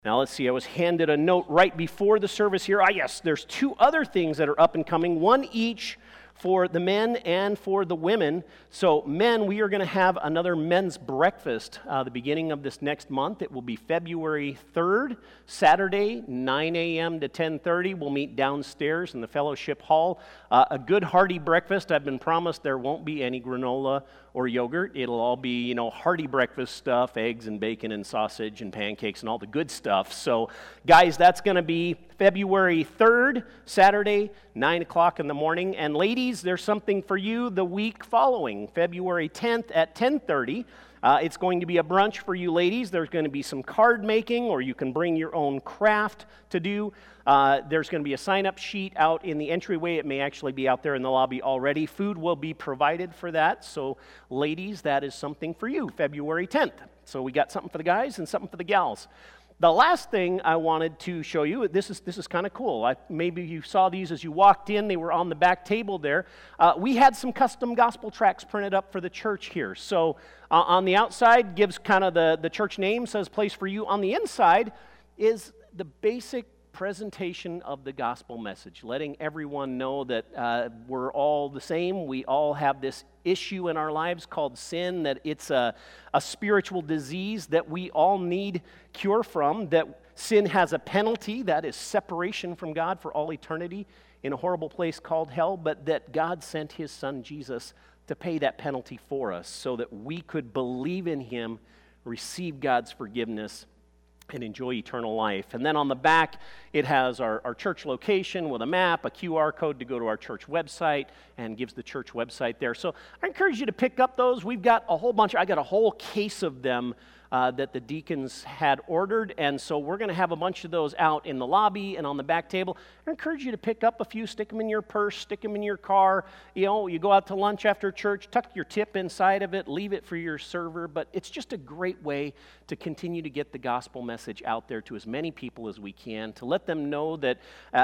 Now let's see, I was handed a note right before the service here. Yes, there's two other things that are up and coming, one each for the men and for the women. So men, we are going to have another men's breakfast the beginning of this next month. It will be February 3rd, Saturday, 9 a.m. to 10:30. We'll meet downstairs in the fellowship hall. A good hearty breakfast. I've been promised there won't be any granola or yogurt. It'll all be, hearty breakfast stuff, eggs and bacon and sausage and pancakes and all the good stuff. So, guys, that's going to be February 3rd, Saturday, 9 o'clock in the morning. And ladies, there's something for you the week following, February 10th at 10:30. It's going to be a brunch for you ladies. There's going to be some card making, or you can bring your own craft to do. There's going to be a sign-up sheet out in the entryway. It may actually be out there in the lobby already. Food will be provided for that. So, ladies, that is something for you, February 10th. So we got something for the guys and something for the gals. The last thing I wanted to show you, this is kind of cool. Maybe you saw these as you walked in. They were on the back table there. We had some custom gospel tracts printed up for the church here. So on the outside gives kind of the church name, says place for you. On the inside is the basic presentation of the gospel message, letting everyone know that we're all the same. We all have this issue in our lives called sin, that it's a spiritual disease that we all need cure from, that sin has a penalty, that is separation from God for all eternity in a horrible place called hell, but that God sent his son Jesus to pay that penalty for us so that we could believe in him, receive God's forgiveness, and enjoy eternal life. And then on the back, it has our church location with a map, a QR code to go to our church website, and gives the church website there. So I encourage you to pick up those. We've got a whole bunch. I got a whole case of them that the deacons had ordered, and so we're going to have a bunch of those out in the lobby and on the back table. I encourage you to pick up a few, stick them in your purse, stick them in your car. You go out to lunch after church, tuck your tip inside of it, leave it for your server, but it's just a great way to continue to get the gospel message out there to as many people as we can, to let them know that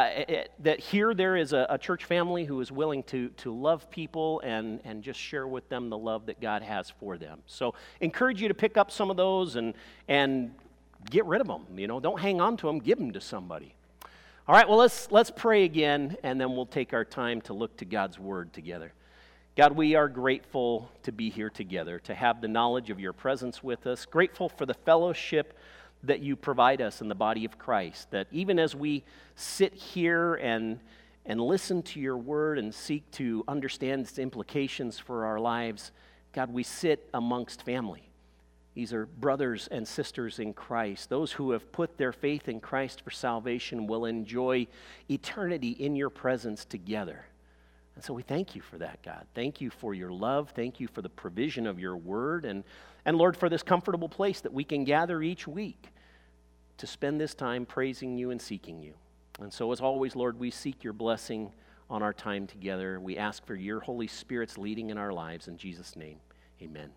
that here there is a church family who is willing to love people and just share with them the love that God has for them. So encourage you to pick up some of those and get rid of them. Don't hang on to them. Give them to somebody. All right, well, let's pray again, and then we'll take our time to look to God's word together. God, we are grateful to be here together, to have the knowledge of your presence with us, grateful for the fellowship that you provide us in the body of Christ, that even as we sit here and listen to your word and seek to understand its implications for our lives, God, we sit amongst family. These are brothers and sisters in Christ. Those who have put their faith in Christ for salvation will enjoy eternity in your presence together. And so we thank you for that, God. Thank you for your love. Thank you for the provision of your word. And Lord, for this comfortable place that we can gather each week to spend this time praising you and seeking you. And so as always, Lord, we seek your blessing on our time together. We ask for your Holy Spirit's leading in our lives. In Jesus' name, amen.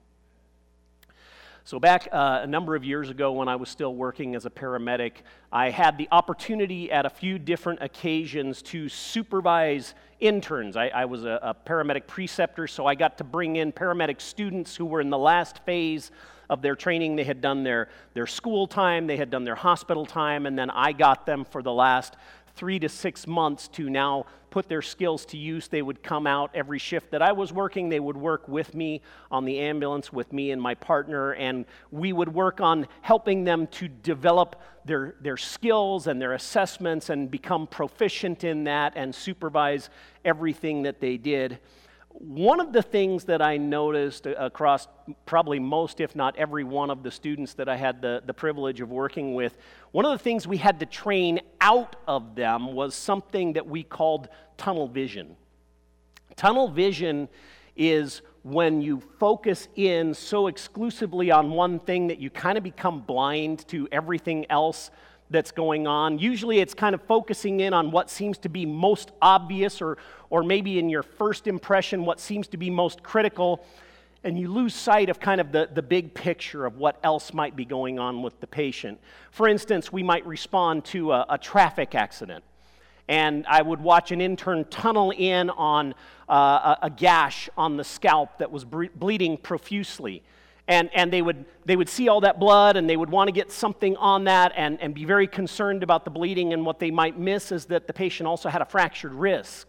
So back a number of years ago when I was still working as a paramedic, I had the opportunity at a few different occasions to supervise interns. I was a paramedic preceptor, so I got to bring in paramedic students who were in the last phase of their training. They had done their school time, they had done their hospital time, and then I got them for the last 3 to 6 months to now put their skills to use. They would come out every shift that I was working. They would work with me on the ambulance, with me and my partner, and we would work on helping them to develop their skills and their assessments and become proficient in that and supervise everything that they did. One of the things that I noticed across probably most, if not every one of the students that I had the privilege of working with, one of the things we had to train out of them was something that we called tunnel vision. Tunnel vision is when you focus in so exclusively on one thing that you kind of become blind to everything else that's going on. Usually it's kind of focusing in on what seems to be most obvious or maybe in your first impression what seems to be most critical, and you lose sight of kind of the big picture of what else might be going on with the patient. For instance, we might respond to a traffic accident, and I would watch an intern tunnel in on a gash on the scalp that was bleeding profusely. And they would see all that blood, and they would want to get something on that and be very concerned about the bleeding. And what they might miss is that the patient also had a fractured wrist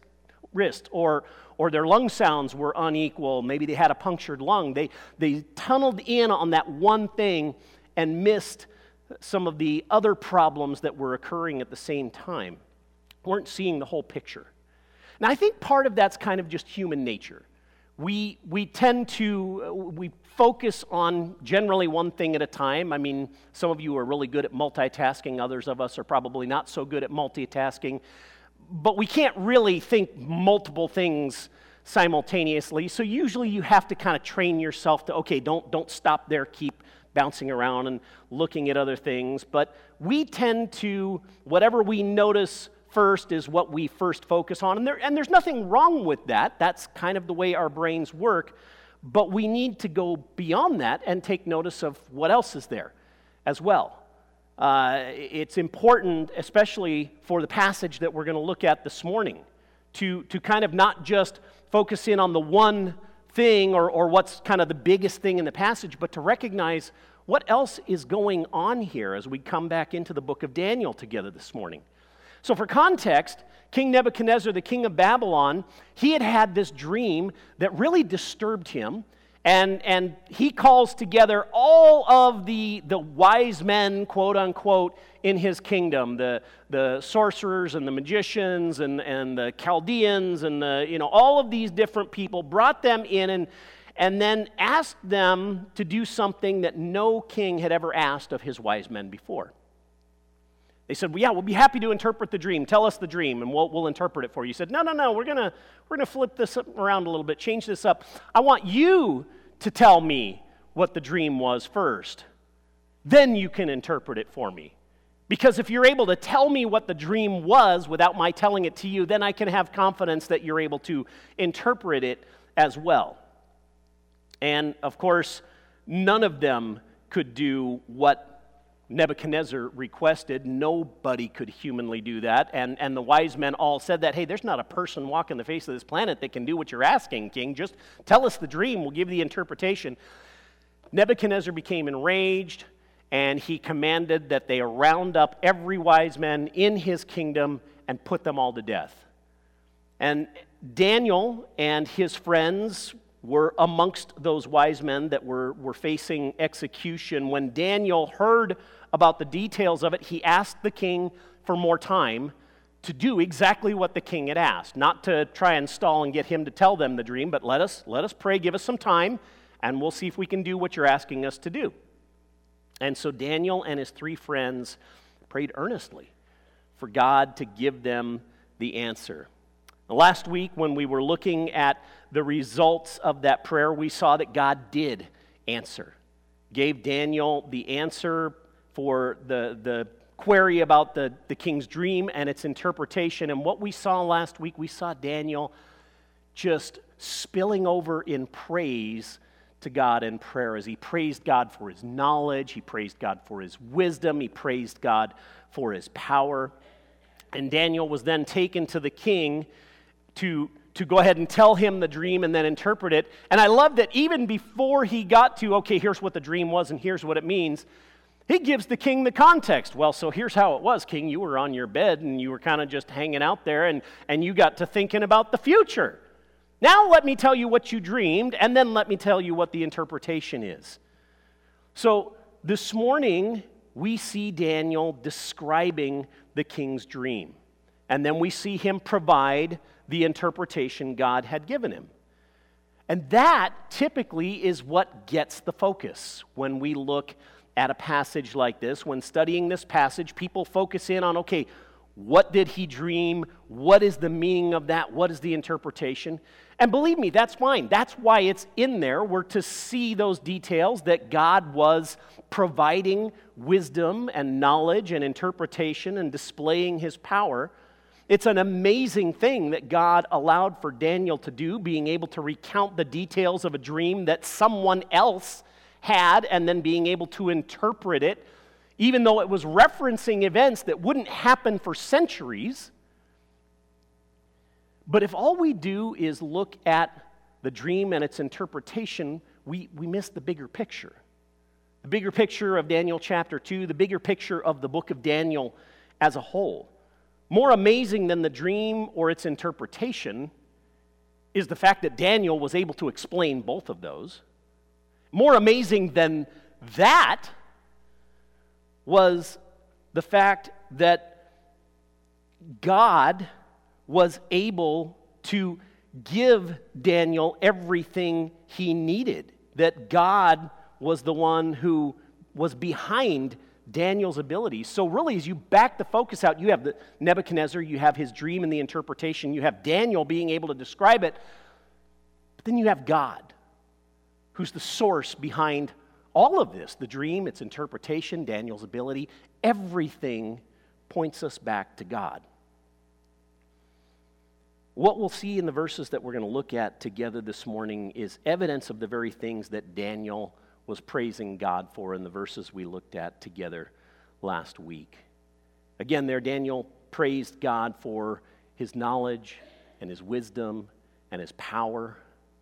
or their lung sounds were unequal. Maybe they had a punctured lung. They tunneled in on that one thing and missed some of the other problems that were occurring at the same time. Weren't seeing the whole picture. Now, I think part of that's kind of just human nature. We tend to, we focus on generally one thing at a time. I mean, some of you are really good at multitasking. Others of us are probably not so good at multitasking. But we can't really think multiple things simultaneously. So usually you have to kind of train yourself to, okay, don't stop there, keep bouncing around and looking at other things. But we tend to, whatever we notice first is what we first focus on. And there's nothing wrong with that. That's kind of the way our brains work. But we need to go beyond that and take notice of what else is there as well. It's important, especially for the passage that we're going to look at this morning, to kind of not just focus in on the one thing or what's kind of the biggest thing in the passage, but to recognize what else is going on here as we come back into the book of Daniel together this morning. So for context, King Nebuchadnezzar, the king of Babylon, he had this dream that really disturbed him, and he calls together all of the wise men, quote unquote, in his kingdom, the sorcerers and the magicians and the Chaldeans and all of these different people, brought them in and then asked them to do something that no king had ever asked of his wise men before. They said, well, yeah, we'll be happy to interpret the dream. Tell us the dream, and we'll interpret it for you. He said, no, we're gonna flip this around a little bit, change this up. I want you to tell me what the dream was first. Then you can interpret it for me. Because if you're able to tell me what the dream was without my telling it to you, then I can have confidence that you're able to interpret it as well. And, of course, none of them could do what Nebuchadnezzar requested. Nobody could humanly do that. And the wise men all said that, hey, there's not a person walking the face of this planet that can do what you're asking, king. Just tell us the dream. We'll give you the interpretation. Nebuchadnezzar became enraged, and he commanded that they round up every wise man in his kingdom and put them all to death. And Daniel and his friends were amongst those wise men that were facing execution. When Daniel heard about the details of it, he asked the king for more time to do exactly what the king had asked. Not to try and stall and get him to tell them the dream, but let us pray, give us some time, and we'll see if we can do what you're asking us to do. And so Daniel and his three friends prayed earnestly for God to give them the answer. Last week, when we were looking at the results of that prayer, we saw that God did answer. Gave Daniel the answer for the query about the king's dream and its interpretation. And what we saw last week, we saw Daniel just spilling over in praise to God in prayer as he praised God for his knowledge, he praised God for his wisdom, he praised God for his power. And Daniel was then taken to the king to go ahead and tell him the dream and then interpret it. And I love that even before he got to, okay, here's what the dream was and here's what it means, he gives the king the context. Well, so here's how it was, king. You were on your bed and you were kind of just hanging out there and you got to thinking about the future. Now let me tell you what you dreamed, and then let me tell you what the interpretation is. So this morning, we see Daniel describing the king's dream. And then we see him provide the interpretation God had given him. And that typically is what gets the focus when we look at a passage like this. When studying this passage, people focus in on, okay, what did he dream? What is the meaning of that? What is the interpretation? And believe me, that's fine. That's why it's in there. We're to see those details that God was providing wisdom and knowledge and interpretation and displaying his power. It's an amazing thing that God allowed for Daniel to do, being able to recount the details of a dream that someone else had and then being able to interpret it, even though it was referencing events that wouldn't happen for centuries. But if all we do is look at the dream and its interpretation, we miss the bigger picture. The bigger picture of Daniel chapter 2, the bigger picture of the book of Daniel as a whole. More amazing than the dream or its interpretation is the fact that Daniel was able to explain both of those. More amazing than that was the fact that God was able to give Daniel everything he needed. That God was the one who was behind Daniel's abilities. So really, as you back the focus out, you have the Nebuchadnezzar, you have his dream and the interpretation, you have Daniel being able to describe it, but then you have God, who's the source behind all of this, the dream, its interpretation, Daniel's ability. Everything points us back to God. What we'll see in the verses that we're going to look at together this morning is evidence of the very things that Daniel was praising God for in the verses we looked at together last week. Again, there Daniel praised God for his knowledge and his wisdom and his power.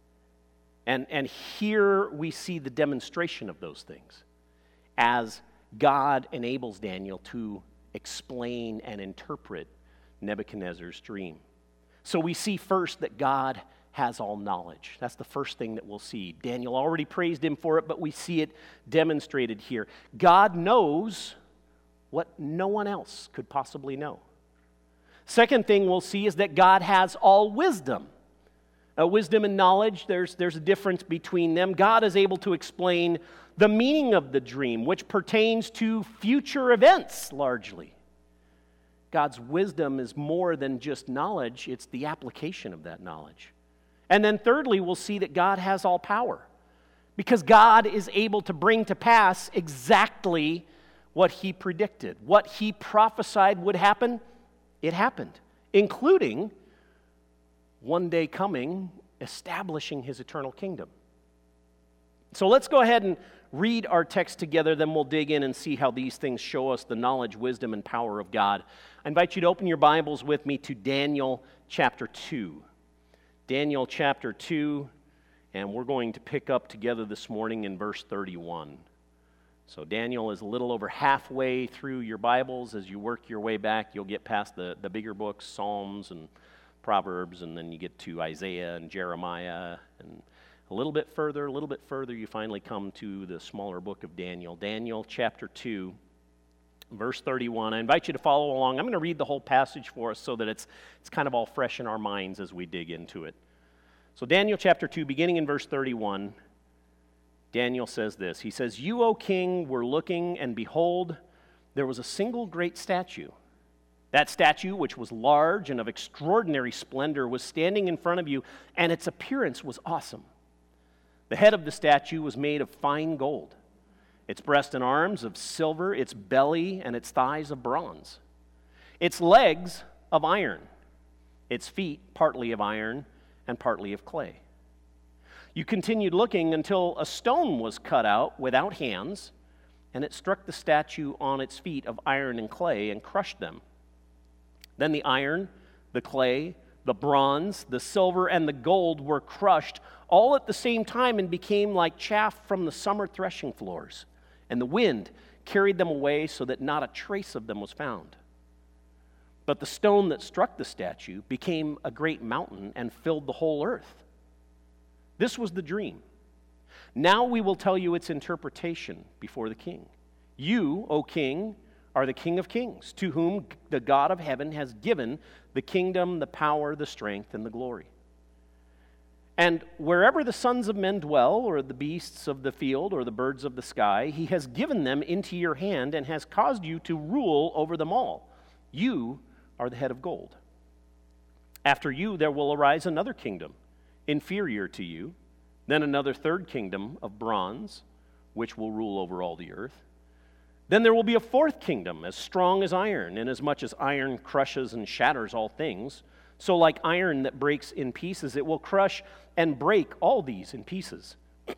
And here we see the demonstration of those things as God enables Daniel to explain and interpret Nebuchadnezzar's dream. So we see first that God has all knowledge. That's the first thing that we'll see. Daniel already praised him for it, but we see it demonstrated here. God knows what no one else could possibly know. Second thing we'll see is that God has all wisdom. Wisdom and knowledge, there's a difference between them. God is able to explain the meaning of the dream, which pertains to future events largely. God's wisdom is more than just knowledge, it's the application of that knowledge. And then thirdly, we'll see that God has all power, because God is able to bring to pass exactly what he predicted. What he prophesied would happen, it happened, including one day coming, establishing his eternal kingdom. So let's go ahead and read our text together, then we'll dig in and see how these things show us the knowledge, wisdom, and power of God. I invite you to open your Bibles with me to Daniel chapter 2. Daniel chapter 2, and we're going to pick up together this morning in verse 31. So Daniel is a little over halfway through your Bibles. As you work your way back, you'll get past the bigger books, Psalms and Proverbs, and then you get to Isaiah and Jeremiah, and a little bit further, you finally come to the smaller book of Daniel. Daniel chapter 2, verse 31. I invite you to follow along. I'm going to read the whole passage for us so that it's kind of all fresh in our minds as we dig into it. So Daniel chapter 2, beginning in verse 31, Daniel says this. He says, "You, O king, were looking, and behold, there was a single great statue. That statue, which was large and of extraordinary splendor, was standing in front of you, and its appearance was awesome. The head of the statue was made of fine gold, its breast and arms of silver, its belly and its thighs of bronze, its legs of iron, its feet partly of iron and partly of clay. You continued looking until a stone was cut out without hands, and it struck the statue on its feet of iron and clay and crushed them. Then the iron, the clay, the bronze, the silver, and the gold were crushed all at the same time and became like chaff from the summer threshing floors. And the wind carried them away so that not a trace of them was found. But the stone that struck the statue became a great mountain and filled the whole earth. This was the dream. Now we will tell you its interpretation before the king. You, O king, are the King of kings, to whom the God of heaven has given the kingdom, the power, the strength, and the glory. And wherever the sons of men dwell, or the beasts of the field, or the birds of the sky, he has given them into your hand and has caused you to rule over them all. You are the head of gold. After you there will arise another kingdom, inferior to you, then another third kingdom of bronze, which will rule over all the earth. Then there will be a fourth kingdom, as strong as iron, inasmuch as iron crushes and shatters all things. So like iron that breaks in pieces, it will crush and break all these in pieces.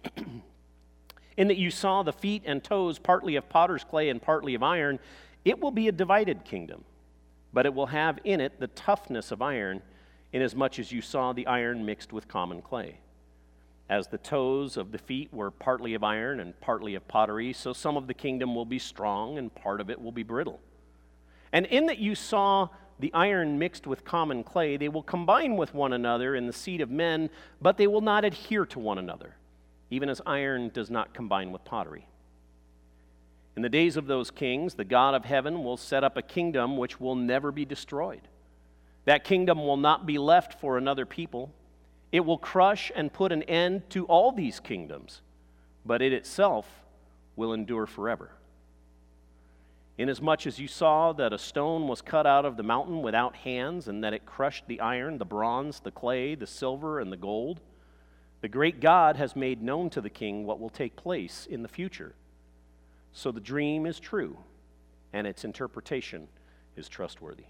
In that you saw the feet and toes partly of potter's clay and partly of iron, it will be a divided kingdom, but it will have in it the toughness of iron, inasmuch as you saw the iron mixed with common clay. As the toes of the feet were partly of iron and partly of pottery, so some of the kingdom will be strong and part of it will be brittle. And in that you saw the iron mixed with common clay, they will combine with one another in the seed of men, but they will not adhere to one another, even as iron does not combine with pottery. In the days of those kings, the God of heaven will set up a kingdom which will never be destroyed. That kingdom will not be left for another people. It will crush and put an end to all these kingdoms, but it itself will endure forever. Inasmuch as you saw that a stone was cut out of the mountain without hands, and that it crushed the iron, the bronze, the clay, the silver, and the gold, the great God has made known to the king what will take place in the future. So the dream is true, and its interpretation is trustworthy.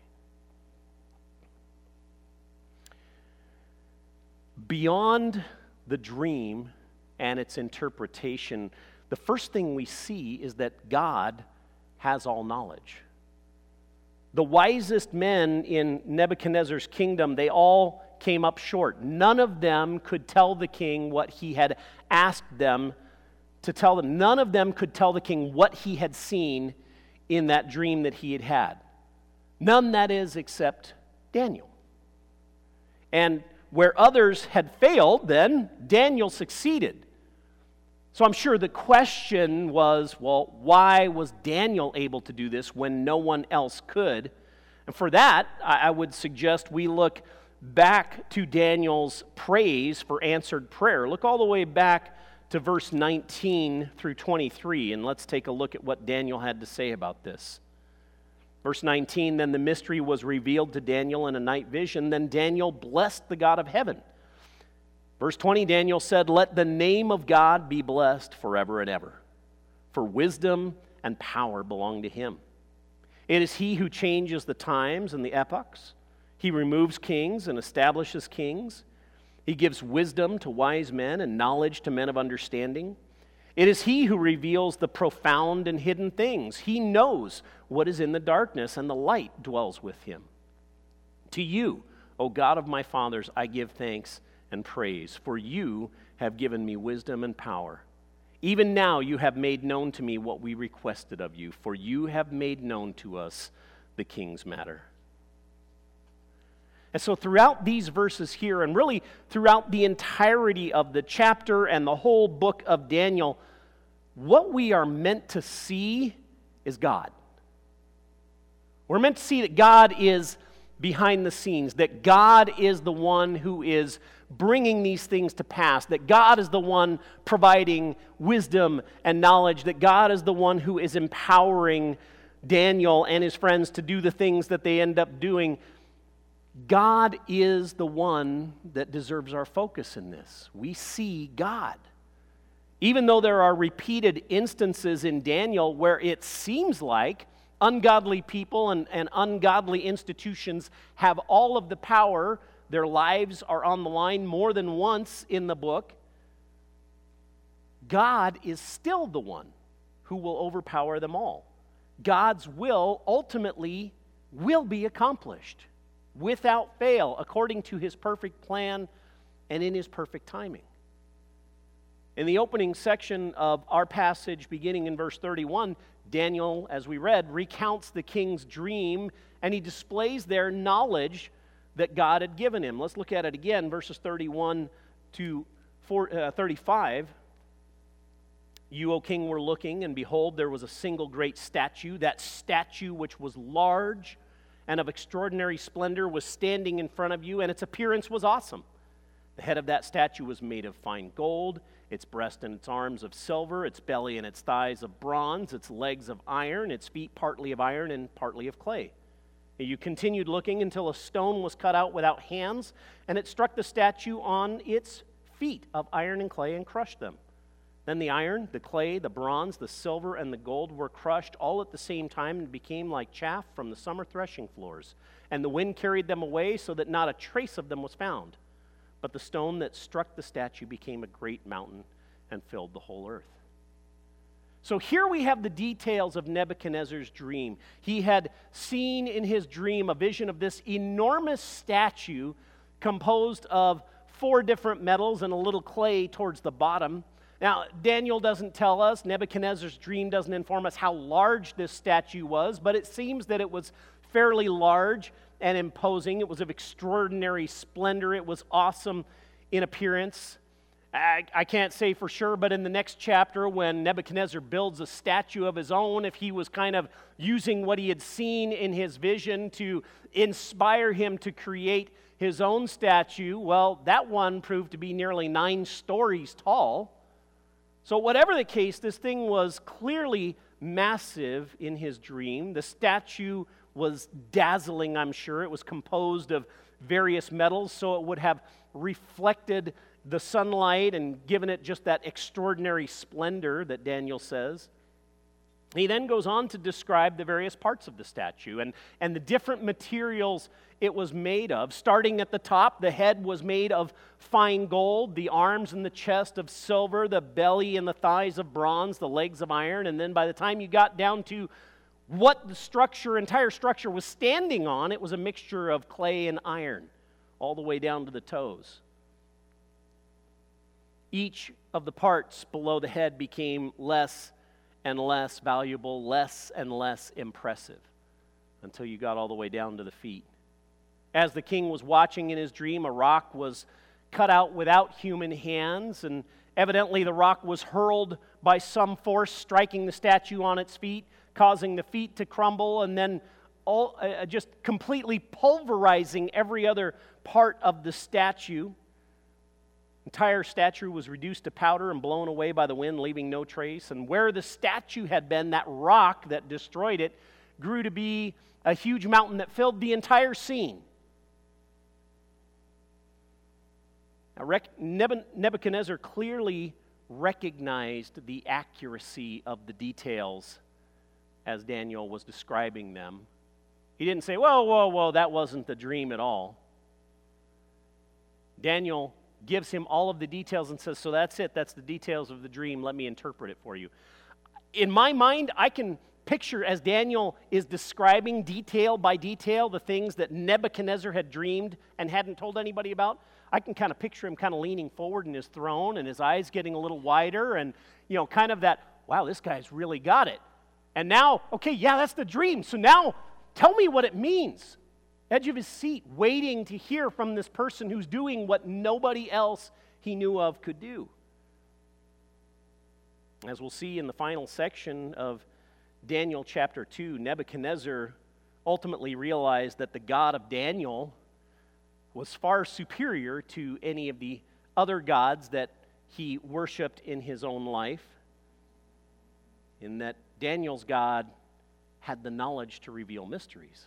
Beyond the dream and its interpretation, the first thing we see is that God has all knowledge. The wisest men in Nebuchadnezzar's kingdom, they all came up short. None of them could tell the king what he had asked them to tell them. None of them could tell the king what he had seen in that dream that he had had. None, that is, except Daniel. And where others had failed, then Daniel succeeded. So I'm sure the question was, well, why was Daniel able to do this when no one else could? And for that, I would suggest we look back to Daniel's praise for answered prayer. Look all the way back to verse 19 through 23, and let's take a look at what Daniel had to say about this. Verse 19, then the mystery was revealed to Daniel in a night vision. Then Daniel blessed the God of heaven. Verse 20, Daniel said, let the name of God be blessed forever and ever, for wisdom and power belong to him. It is he who changes the times and the epochs. He removes kings and establishes kings. He gives wisdom to wise men and knowledge to men of understanding. It is he who reveals the profound and hidden things. He knows what is in the darkness, and the light dwells with him. To you, O God of my fathers, I give thanks and praise, for you have given me wisdom and power. Even now you have made known to me what we requested of you, for you have made known to us the king's matter. And so throughout these verses here, and really throughout the entirety of the chapter and the whole book of Daniel, what we are meant to see is God. We're meant to see that God is behind the scenes, that God is the one who is bringing these things to pass, that God is the one providing wisdom and knowledge, that God is the one who is empowering Daniel and his friends to do the things that they end up doing. God is the one that deserves our focus in this. We see God. Even though there are repeated instances in Daniel where it seems like ungodly people and ungodly institutions have all of the power, their lives are on the line more than once in the book, God is still the one who will overpower them all. God's will ultimately will be accomplished without fail, according to his perfect plan and in his perfect timing. In the opening section of our passage, beginning in verse 31, Daniel, as we read, recounts the king's dream, and he displays their knowledge that God had given him. Let's look at it again, verses 31 to 35. You, O king, were looking, and behold, there was a single great statue. That statue, which was large and of extraordinary splendor, was standing in front of you, and its appearance was awesome. The head of that statue was made of fine gold, its breast and its arms of silver, its belly and its thighs of bronze, its legs of iron, its feet partly of iron and partly of clay. And you continued looking until a stone was cut out without hands, and it struck the statue on its feet of iron and clay and crushed them. Then the iron, the clay, the bronze, the silver, and the gold were crushed all at the same time and became like chaff from the summer threshing floors. And the wind carried them away so that not a trace of them was found. But the stone that struck the statue became a great mountain and filled the whole earth. So here we have the details of Nebuchadnezzar's dream. He had seen in his dream a vision of this enormous statue composed of 4 different metals and a little clay towards the bottom. Now, Daniel doesn't tell us, Nebuchadnezzar's dream doesn't inform us how large this statue was, but it seems that it was fairly large and imposing. It was of extraordinary splendor. It was awesome in appearance. I can't say for sure, but in the next chapter, when Nebuchadnezzar builds a statue of his own, if he was kind of using what he had seen in his vision to inspire him to create his own statue, well, that one proved to be nearly 9 stories tall. So whatever the case, this thing was clearly massive in his dream. The statue was dazzling, I'm sure. It was composed of various metals, so it would have reflected the sunlight and given it just that extraordinary splendor that Daniel says. He then goes on to describe the various parts of the statue and the different materials it was made of. Starting at the top, the head was made of fine gold, the arms and the chest of silver, the belly and the thighs of bronze, the legs of iron, and then by the time you got down to what the entire structure was standing on, it was a mixture of clay and iron, all the way down to the toes. Each of the parts below the head became less and less valuable, less and less impressive, until you got all the way down to the feet. As the king was watching in his dream, a rock was cut out without human hands, and evidently the rock was hurled by some force, striking the statue on its feet, causing the feet to crumble, and then just completely pulverizing every other part of the statue. Entire statue was reduced to powder and blown away by the wind, leaving no trace. And where the statue had been, that rock that destroyed it grew to be a huge mountain that filled the entire scene. Now, Nebuchadnezzar clearly recognized the accuracy of the details as Daniel was describing them. He didn't say, whoa, that wasn't the dream at all. Daniel gives him all of the details and says, so that's it, that's the details of the dream, let me interpret it for you. In my mind, I can picture as Daniel is describing detail by detail the things that Nebuchadnezzar had dreamed and hadn't told anybody about. I can kind of picture him kind of leaning forward in his throne and his eyes getting a little wider and, kind of that, wow, this guy's really got it. And now, okay, yeah, that's the dream. So now tell me what it means. Edge of his seat, waiting to hear from this person who's doing what nobody else he knew of could do. As we'll see in the final section of Daniel chapter 2, Nebuchadnezzar ultimately realized that the God of Daniel was far superior to any of the other gods that he worshiped in his own life, in that Daniel's God had the knowledge to reveal mysteries.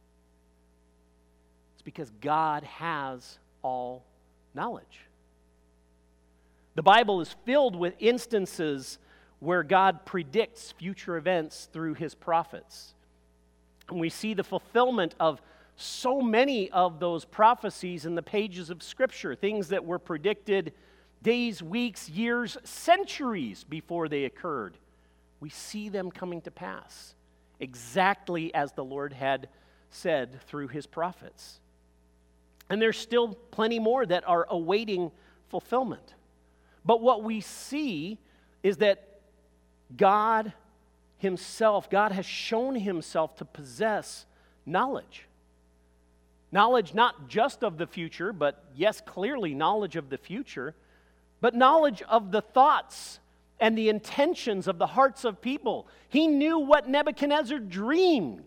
Because God has all knowledge. The Bible is filled with instances where God predicts future events through his prophets. And we see the fulfillment of so many of those prophecies in the pages of Scripture, things that were predicted days, weeks, years, centuries before they occurred. We see them coming to pass exactly as the Lord had said through his prophets. And there's still plenty more that are awaiting fulfillment. But what we see is that God himself, God has shown himself to possess knowledge. Knowledge not just of the future, but yes, clearly knowledge of the future, but knowledge of the thoughts and the intentions of the hearts of people. He knew what Nebuchadnezzar dreamed.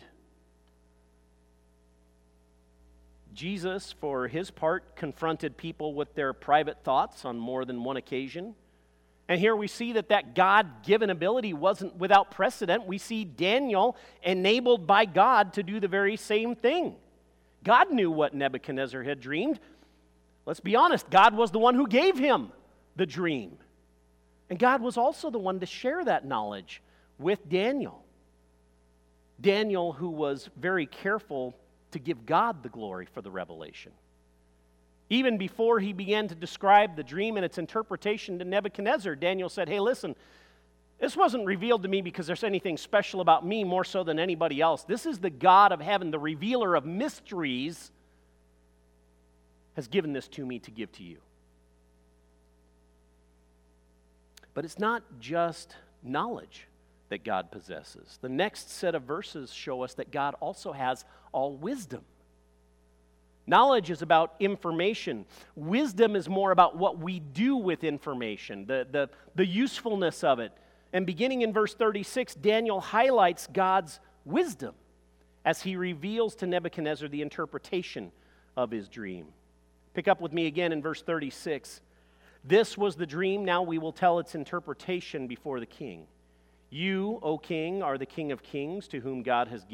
Jesus, for his part, confronted people with their private thoughts on more than one occasion. And here we see that God-given ability wasn't without precedent. We see Daniel enabled by God to do the very same thing. God knew what Nebuchadnezzar had dreamed. Let's be honest, God was the one who gave him the dream. And God was also the one to share that knowledge with Daniel. Daniel, who was very careful to give God the glory for the revelation. Even before he began to describe the dream and its interpretation to Nebuchadnezzar, Daniel said, hey, listen, this wasn't revealed to me because there's anything special about me more so than anybody else. This is the God of heaven, the revealer of mysteries, has given this to me to give to you. But it's not just knowledge that God possesses. The next set of verses show us that God also has all wisdom. Knowledge is about information. Wisdom is more about what we do with information, the usefulness of it. And beginning in verse 36, Daniel highlights God's wisdom as he reveals to Nebuchadnezzar the interpretation of his dream. Pick up with me again in verse 36. This was the dream, now we will tell its interpretation before the king. You, O king, are the King of kings, to whom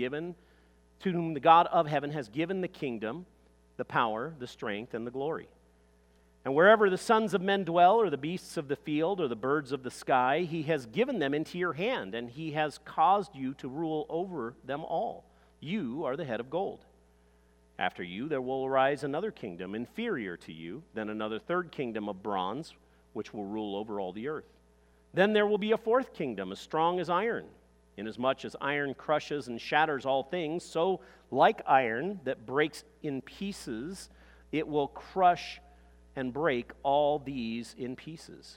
the God of heaven has given the kingdom, the power, the strength, and the glory. And wherever the sons of men dwell, or the beasts of the field, or the birds of the sky, he has given them into your hand, and he has caused you to rule over them all. You are the head of gold. After you there will arise another kingdom inferior to you, then another third kingdom of bronze, which will rule over all the earth. Then there will be a fourth kingdom, as strong as iron. Inasmuch as iron crushes and shatters all things, so like iron that breaks in pieces, it will crush and break all these in pieces.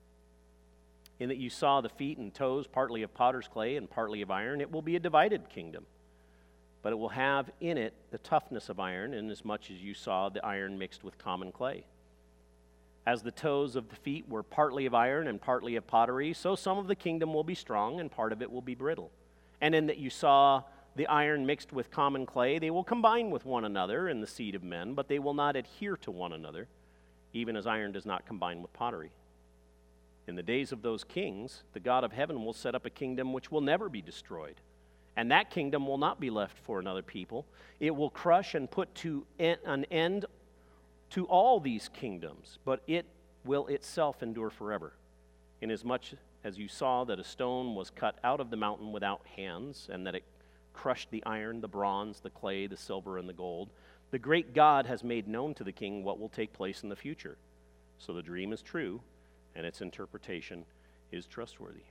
In that you saw the feet and toes, partly of potter's clay and partly of iron, it will be a divided kingdom. But it will have in it the toughness of iron, inasmuch as you saw the iron mixed with common clay. As the toes of the feet were partly of iron and partly of pottery, so some of the kingdom will be strong and part of it will be brittle. And in that you saw the iron mixed with common clay, they will combine with one another in the seed of men, but they will not adhere to one another, even as iron does not combine with pottery. In the days of those kings, the God of heaven will set up a kingdom which will never be destroyed. And that kingdom will not be left for another people. It will crush and put an end to all these kingdoms, but it will itself endure forever. Inasmuch as you saw that a stone was cut out of the mountain without hands, and that it crushed the iron, the bronze, the clay, the silver, and the gold, the great God has made known to the king what will take place in the future. So the dream is true, and its interpretation is trustworthy.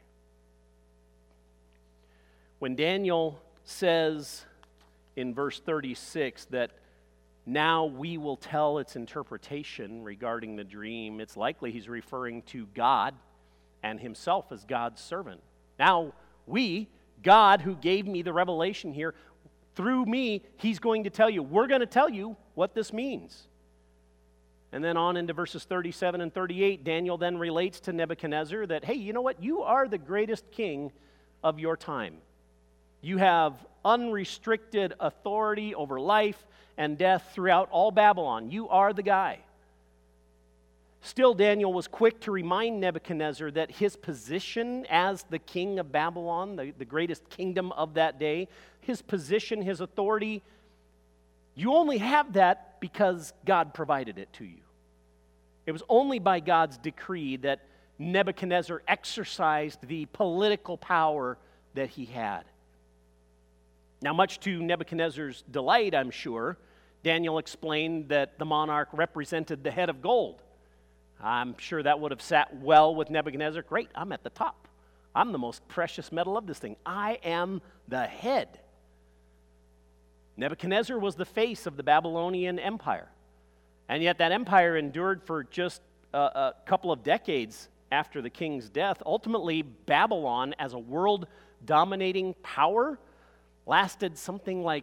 When Daniel says in verse 36 that now we will tell its interpretation regarding the dream, it's likely he's referring to God and himself as God's servant. Now we, God who gave me the revelation here, through me, he's going to tell you, we're going to tell you what this means. And then on into verses 37 and 38, Daniel then relates to Nebuchadnezzar that, hey, you know what? You are the greatest king of your time. You have unrestricted authority over life and death throughout all Babylon. You are the guy. Still, Daniel was quick to remind Nebuchadnezzar that his position as the king of Babylon, the greatest kingdom of that day, his position, his authority, you only have that because God provided it to you. It was only by God's decree that Nebuchadnezzar exercised the political power that he had. Now, much to Nebuchadnezzar's delight, I'm sure, Daniel explained that the monarch represented the head of gold. I'm sure that would have sat well with Nebuchadnezzar. Great, I'm at the top. I'm the most precious metal of this thing. I am the head. Nebuchadnezzar was the face of the Babylonian Empire. And yet that empire endured for just a couple of decades after the king's death. Ultimately, Babylon, as a world-dominating power, lasted something like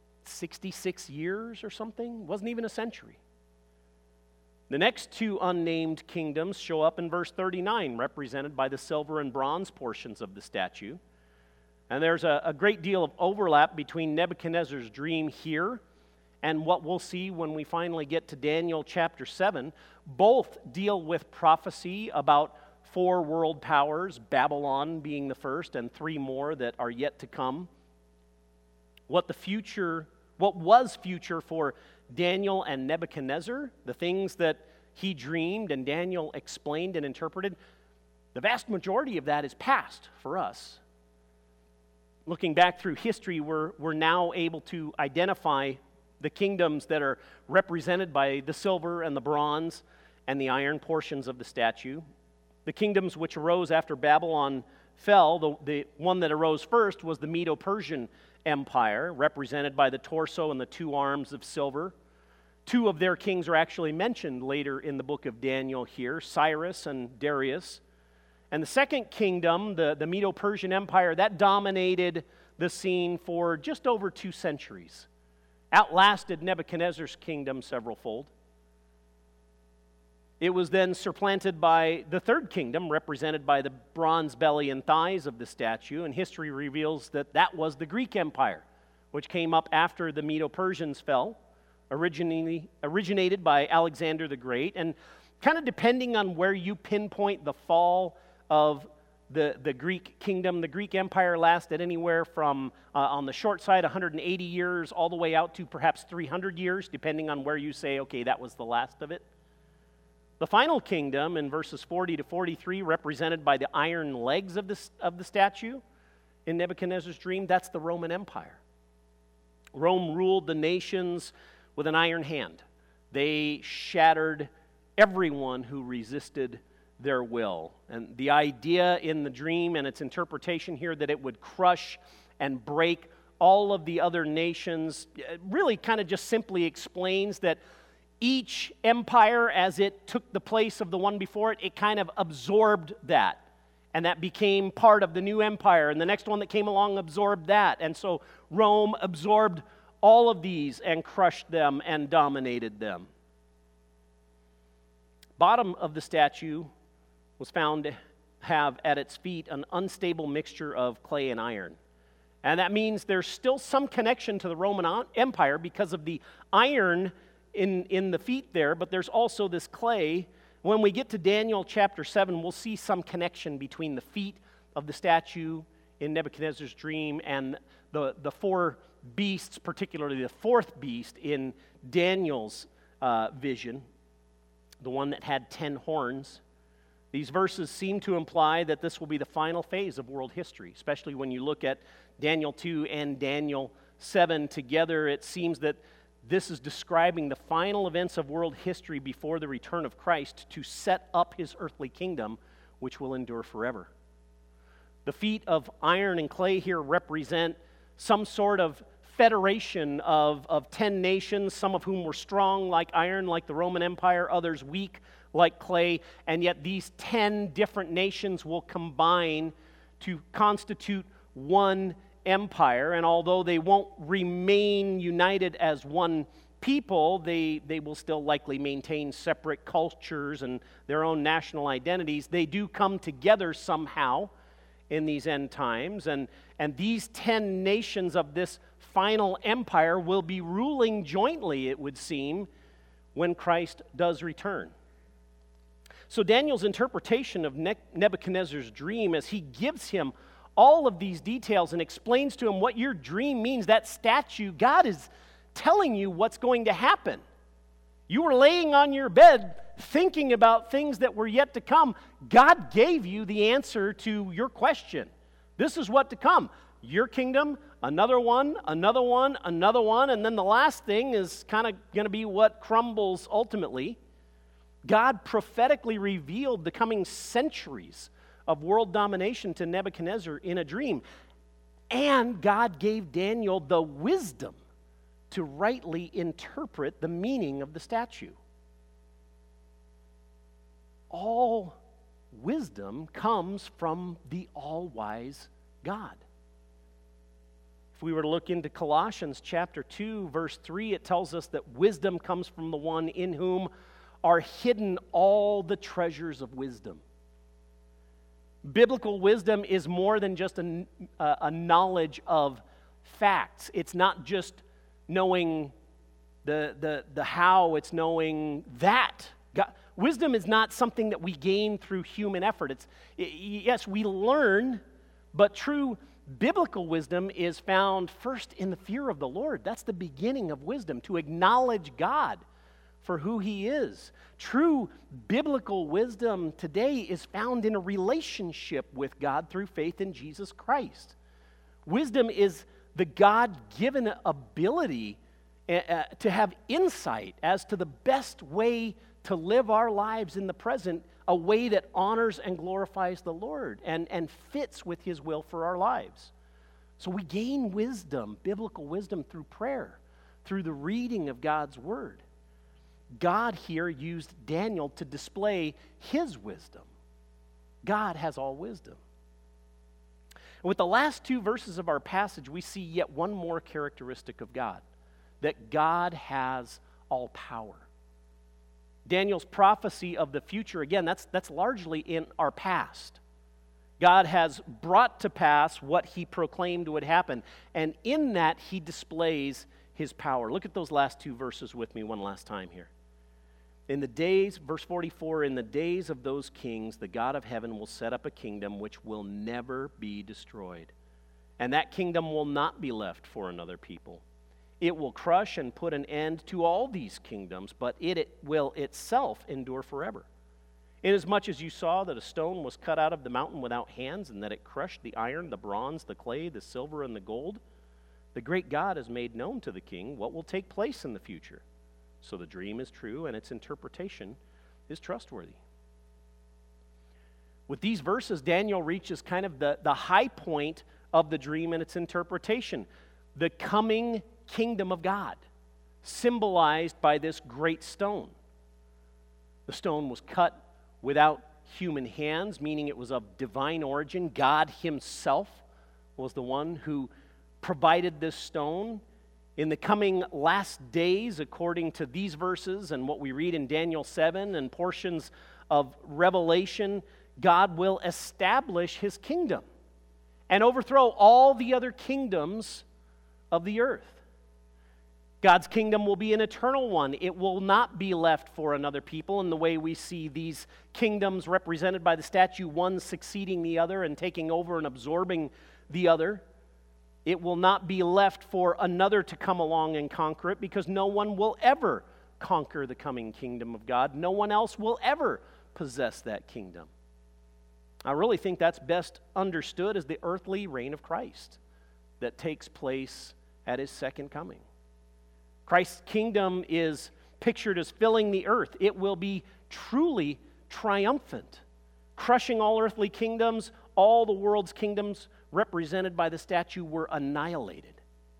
66 years or something. It wasn't even a century. The next two unnamed kingdoms show up in verse 39, represented by the silver and bronze portions of the statue. And there's a great deal of overlap between Nebuchadnezzar's dream here and what we'll see when we finally get to Daniel chapter 7. Both deal with prophecy about 4 world powers, Babylon being the first, and 3 more that are yet to come. What was future for Daniel and Nebuchadnezzar, the things that he dreamed and Daniel explained and interpreted, the vast majority of that is past for us. Looking back through history, we're now able to identify the kingdoms that are represented by the silver and the bronze and the iron portions of the statue. The kingdoms which arose after Babylon fell, the one that arose first was the Medo-Persian Empire, represented by the torso and the 2 arms of silver. 2 of their kings are actually mentioned later in the book of Daniel here, Cyrus and Darius. And the second kingdom, the Medo-Persian Empire, that dominated the scene for just over 2 centuries. Outlasted Nebuchadnezzar's kingdom severalfold. It was then supplanted by the third kingdom, represented by the bronze belly and thighs of the statue, and history reveals that that was the Greek Empire, which came up after the Medo-Persians fell, originated by Alexander the Great, and kind of depending on where you pinpoint the fall of the Greek kingdom, the Greek Empire lasted anywhere from, on the short side, 180 years, all the way out to perhaps 300 years, depending on where you say, okay, that was the last of it. The final kingdom, in verses 40 to 43, represented by the iron legs of the statue in Nebuchadnezzar's dream, that's the Roman Empire. Rome ruled the nations with an iron hand. They shattered everyone who resisted their will. And the idea in the dream and its interpretation here that it would crush and break all of the other nations really kind of just simply explains that each empire, as it took the place of the one before it, it kind of absorbed that. And that became part of the new empire. And the next one that came along absorbed that. And so Rome absorbed all of these and crushed them and dominated them. Bottom of the statue was found to have at its feet an unstable mixture of clay and iron. And that means there's still some connection to the Roman Empire because of the iron in the feet there, but there's also this clay. When we get to Daniel chapter 7, we'll see some connection between the feet of the statue in Nebuchadnezzar's dream and the 4 beasts, particularly the 4th beast in Daniel's vision, the one that had 10 horns. These verses seem to imply that this will be the final phase of world history, especially when you look at Daniel 2 and Daniel 7 together. It seems that this is describing the final events of world history before the return of Christ to set up his earthly kingdom, which will endure forever. The feet of iron and clay here represent some sort of federation of 10 nations, some of whom were strong like iron, like the Roman Empire, others weak like clay, and yet these 10 different nations will combine to constitute one empire, and although they won't remain united as one people, they will still likely maintain separate cultures and their own national identities. They do come together somehow in these end times, and these 10 nations of this final empire will be ruling jointly, it would seem, when Christ does return. So Daniel's interpretation of Nebuchadnezzar's dream, as he gives him all of these details and explains to him what your dream means, that statue, God is telling you what's going to happen. You were laying on your bed thinking about things that were yet to come. God gave you the answer to your question. This is what to come. Your kingdom, another one, another one, another one, and then the last thing is kind of going to be what crumbles ultimately. God prophetically revealed the coming centuries of world domination to Nebuchadnezzar in a dream. And God gave Daniel the wisdom to rightly interpret the meaning of the statue. All wisdom comes from the all-wise God. If we were to look into Colossians chapter 2, verse 3, it tells us that wisdom comes from the one in whom are hidden all the treasures of wisdom. Biblical wisdom is more than just a knowledge of facts. It's not just knowing the how, it's knowing that. Wisdom is not something that we gain through human effort. Yes, we learn, but true biblical wisdom is found first in the fear of the Lord. That's the beginning of wisdom, to acknowledge God for who he is. True biblical wisdom today is found in a relationship with God through faith in Jesus Christ. Wisdom is the God-given ability to have insight as to the best way to live our lives in the present, a way that honors and glorifies the Lord and fits with his will for our lives. So we gain wisdom, biblical wisdom, through prayer, through the reading of God's word. God here used Daniel to display his wisdom. God has all wisdom. And with the last two verses of our passage, we see yet one more characteristic of God, that God has all power. Daniel's prophecy of the future, again, that's largely in our past. God has brought to pass what he proclaimed would happen, and in that he displays his power. Look at those last two verses with me one last time here. In the days, verse 44, in the days of those kings, the God of heaven will set up a kingdom which will never be destroyed. And that kingdom will not be left for another people. It will crush and put an end to all these kingdoms, but it will itself endure forever. Inasmuch as you saw that a stone was cut out of the mountain without hands, and that it crushed the iron, the bronze, the clay, the silver, and the gold, the great God has made known to the king what will take place in the future. So the dream is true, and its interpretation is trustworthy. With these verses, Daniel reaches kind of the high point of the dream and its interpretation. The coming kingdom of God, symbolized by this great stone. The stone was cut without human hands, meaning it was of divine origin. God himself was the one who provided this stone. In the coming last days, according to these verses and what we read in Daniel 7 and portions of Revelation, God will establish his kingdom and overthrow all the other kingdoms of the earth. God's kingdom will be an eternal one. It will not be left for another people in the way we see these kingdoms represented by the statue, one succeeding the other and taking over and absorbing the other. It will not be left for another to come along and conquer it, because no one will ever conquer the coming kingdom of God. No one else will ever possess that kingdom. I really think that's best understood as the earthly reign of Christ that takes place at his second coming. Christ's kingdom is pictured as filling the earth. It will be truly triumphant, crushing all earthly kingdoms. All the world's kingdoms represented by the statue were annihilated.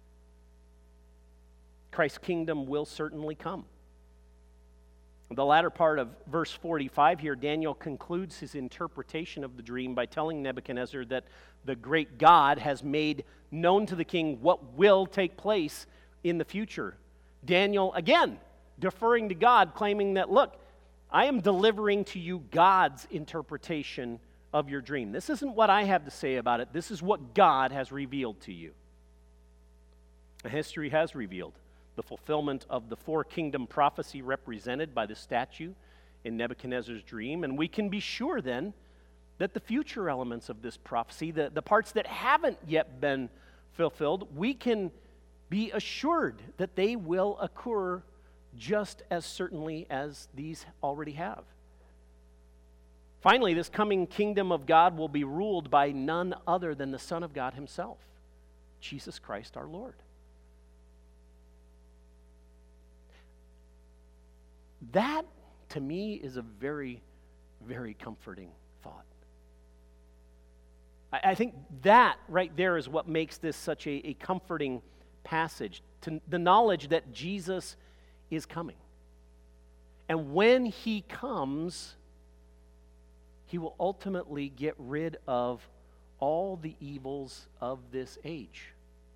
Christ's kingdom will certainly come. The latter part of verse 45 here, Daniel concludes his interpretation of the dream by telling Nebuchadnezzar that the great God has made known to the king what will take place in the future. Daniel, again, deferring to God, claiming that, look, I am delivering to you God's interpretation of your dream. This isn't what I have to say about it. This is what God has revealed to you. History has revealed the fulfillment of the four-kingdom prophecy represented by the statue in Nebuchadnezzar's dream, and we can be sure then that the future elements of this prophecy, the parts that haven't yet been fulfilled, we can be assured that they will occur just as certainly as these already have. Finally, this coming kingdom of God will be ruled by none other than the Son of God himself, Jesus Christ our Lord. That, to me, is a very, very comforting thought. I think that right there is what makes this such a comforting passage, to the knowledge that Jesus is coming. And when he comes, he will ultimately get rid of all the evils of this age.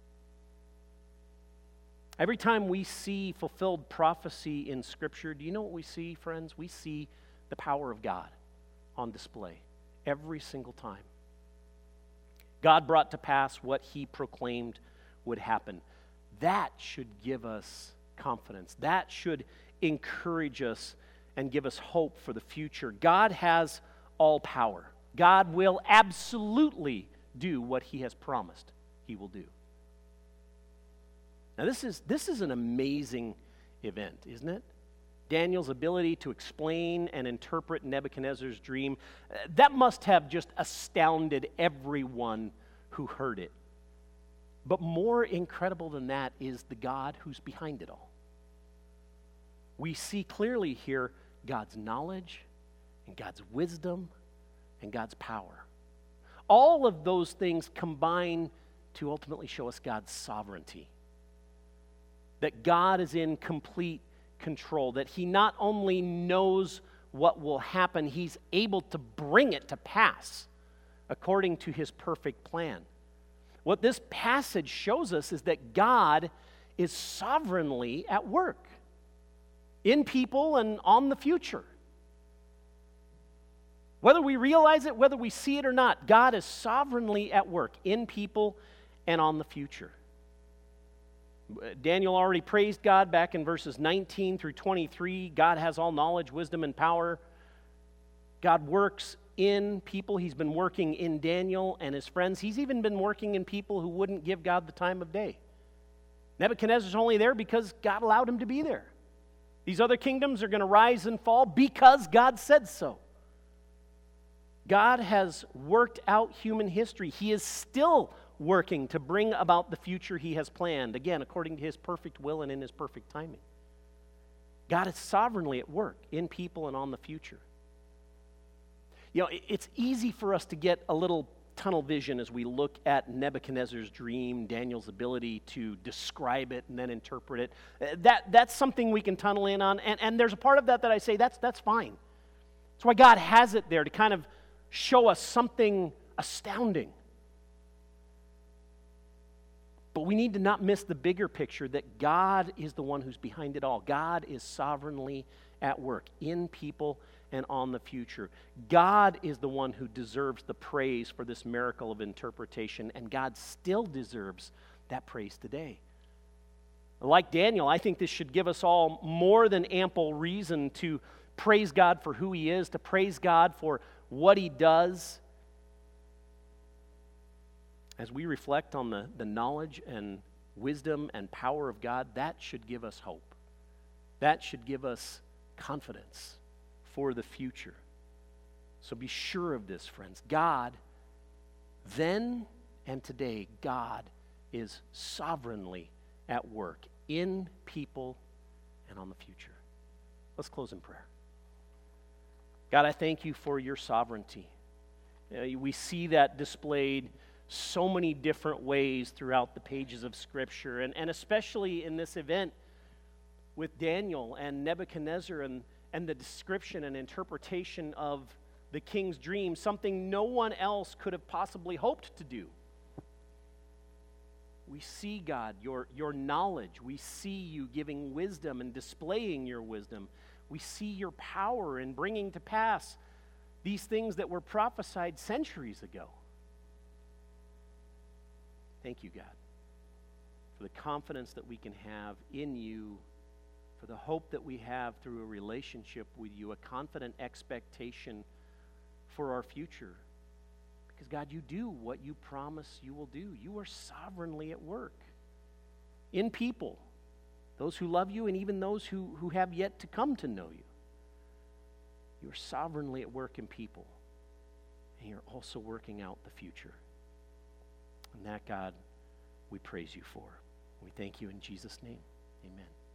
Every time we see fulfilled prophecy in Scripture, do you know what we see, friends? We see the power of God on display every single time. God brought to pass what he proclaimed would happen. That should give us confidence. That should encourage us and give us hope for the future. God has all power. God will absolutely do what he has promised he will do. Now, this is an amazing event, isn't it? Daniel's ability to explain and interpret Nebuchadnezzar's dream, that must have just astounded everyone who heard it. But more incredible than that is the God who's behind it all. We see clearly here God's knowledge and God's wisdom and God's power. All of those things combine to ultimately show us God's sovereignty. That God is in complete control, that he not only knows what will happen, he's able to bring it to pass according to his perfect plan. What this passage shows us is that God is sovereignly at work in people and on the future. Whether we realize it, whether we see it or not, God is sovereignly at work in people and on the future. Daniel already praised God back in verses 19 through 23. God has all knowledge, wisdom, and power. God works in people. He's been working in Daniel and his friends. He's even been working in people who wouldn't give God the time of day. Nebuchadnezzar's only there because God allowed him to be there. These other kingdoms are going to rise and fall because God said so. God has worked out human history. He is still working to bring about the future he has planned, again, according to his perfect will and in his perfect timing. God is sovereignly at work in people and on the future. You know, it's easy for us to get a little tunnel vision as we look at Nebuchadnezzar's dream, Daniel's ability to describe it and then interpret it. That's something we can tunnel in on, and there's a part of that I say, that's fine. That's why God has it there, to kind of show us something astounding. But we need to not miss the bigger picture that God is the one who's behind it all. God is sovereignly at work in people and on the future. God is the one who deserves the praise for this miracle of interpretation, and God still deserves that praise today. Like Daniel, I think this should give us all more than ample reason to praise God for who he is, to praise God for what he does. As we reflect on the knowledge and wisdom and power of God, that should give us hope. That should give us confidence for the future. So be sure of this, friends. God, then and today, God is sovereignly at work in people and on the future. Let's close in prayer. God, I thank you for your sovereignty. We see that displayed so many different ways throughout the pages of Scripture, and especially in this event with Daniel and Nebuchadnezzar and the description and interpretation of the king's dream, something no one else could have possibly hoped to do. We see, God, your knowledge. We see you giving wisdom and displaying your wisdom. We see your power in bringing to pass these things that were prophesied centuries ago. Thank you, God, for the confidence that we can have in you, for the hope that we have through a relationship with you, a confident expectation for our future. Because, God, you do what you promise you will do. You are sovereignly at work in people, those who love you and even those who have yet to come to know you. You are sovereignly at work in people, and you're also working out the future. And that, God, we praise you for. We thank you in Jesus' name. Amen.